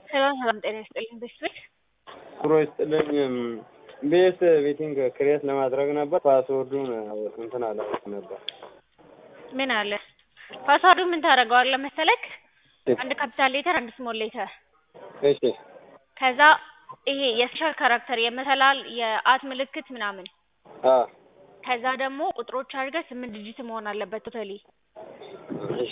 ሰላም ጤና ይስጥልኝ ቤተሰብ ኑሮ ይስጥልኝ ቤት ቤቲንግ ክሬት ለማድረግ ነበር ፓስወርዱን እንትን አላውቅም ነበር ምን አለ ፓስወርዱ ምን ታደርገዋለህ መሰለክ አንድ ካፒታል ሌተር አንድ ስሞል ሌተር እሺ ከዛ ይሄ የስፔሻል ካራክተር የመሰላል የአት ምልክት ምናምን ከዛ ደግሞ ቁጥሮች አድርገህ 8 ዲጂት መሆን አለበት ቶታሊ እሺ